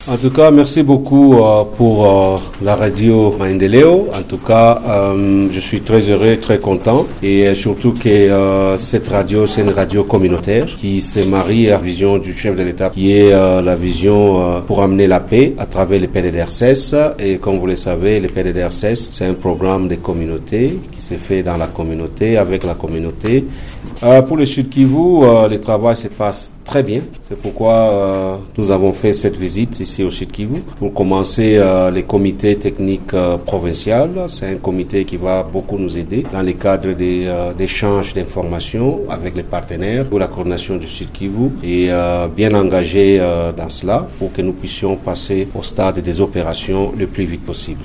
En tout cas, merci beaucoup pour la radio Maendeleo. En tout cas, je suis très heureux, très content et surtout que cette radio, c'est une radio communautaire qui se marie à la vision du chef de l'État, qui est la vision pour amener la paix à travers les PDDRCS. Et comme vous le savez, les PDDRCS, c'est un programme de communauté qui se fait dans la communauté, avec la communauté. Pour le Sud Kivu, le travail se passe très bien. C'est pourquoi nous avons fait cette visite ici au Sud Kivu. Pour commencer, les comités techniques provinciaux, c'est un comité qui va beaucoup nous aider dans le cadre d'échanges d'informations avec les partenaires pour la coordination du Sud Kivu et bien engagé dans cela pour que nous puissions passer au stade des opérations le plus vite possible.